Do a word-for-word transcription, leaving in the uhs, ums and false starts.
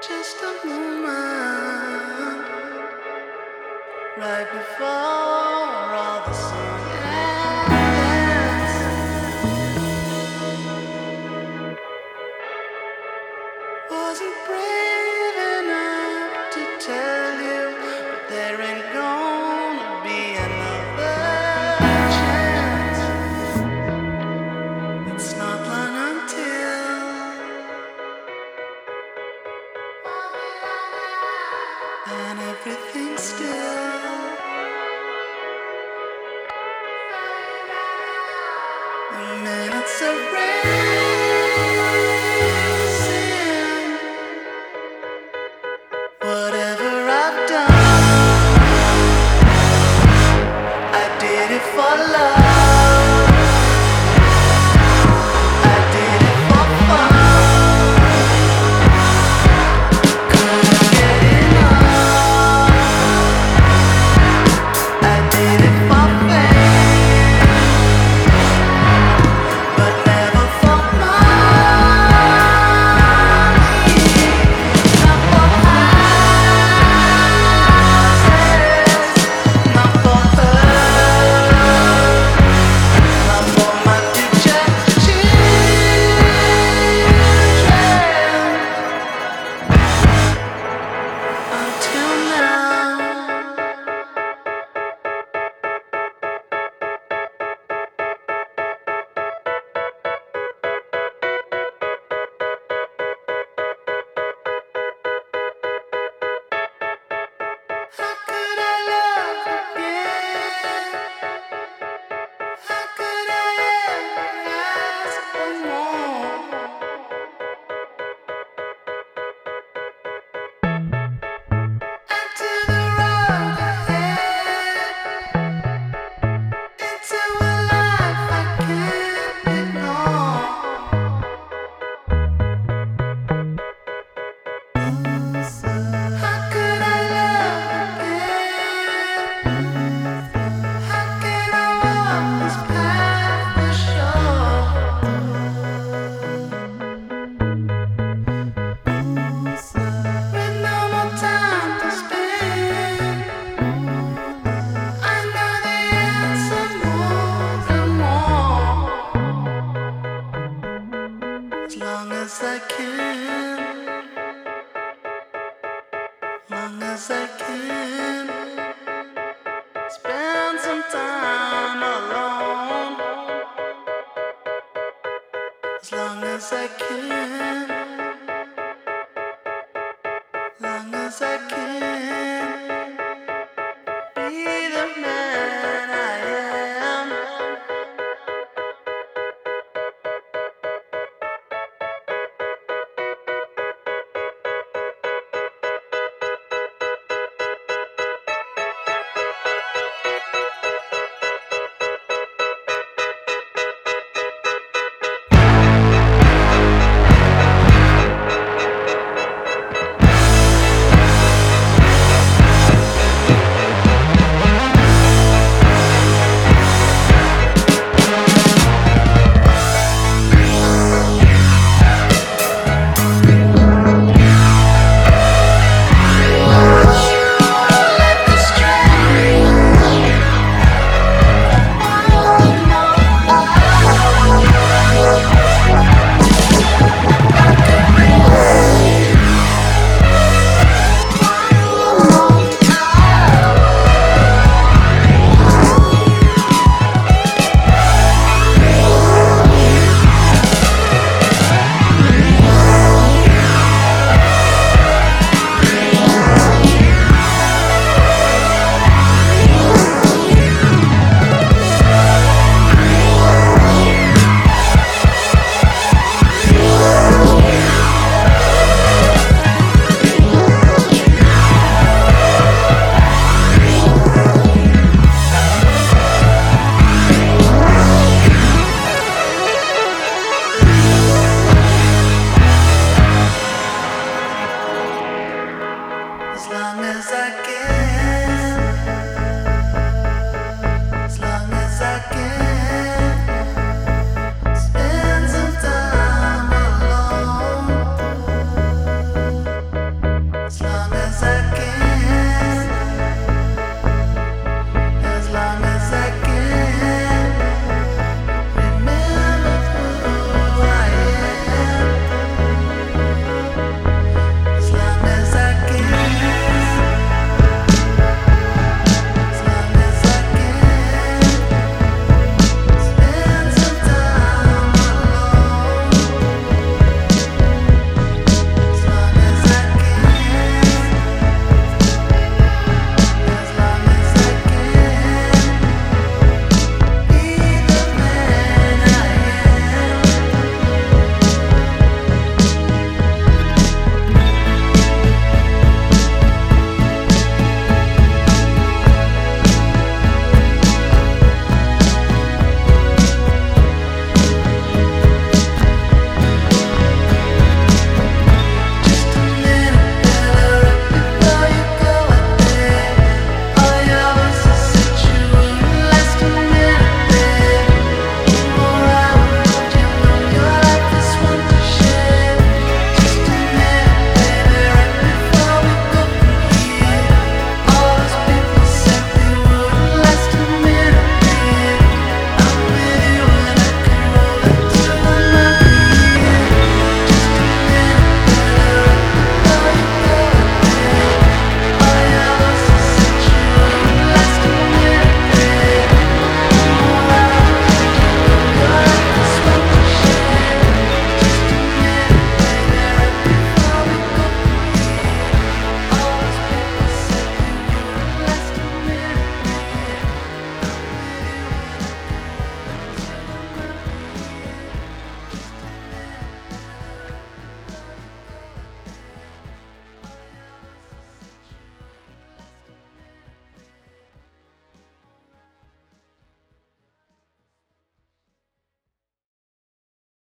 Just a moment right before all the song ends. Wasn't brave enough to tell you, but there ain't gonna be another chance. It's not long until, and everything's still. The minutes are racing. Whatever I've done, I did it for love. I did it for fun. Couldn't get enough. I did it for fame, but never for money. Not for houses, not for her, not for my future children. Until now. How could I love again? How could I ever ask for more? Into the road ahead, into a life I can't ignore. How could I love again? How can I walk this path for sure? With no more time to spend, I know the answer more and more. As long as I can, long as I can, spend some time alone. As long as I can, long as I can.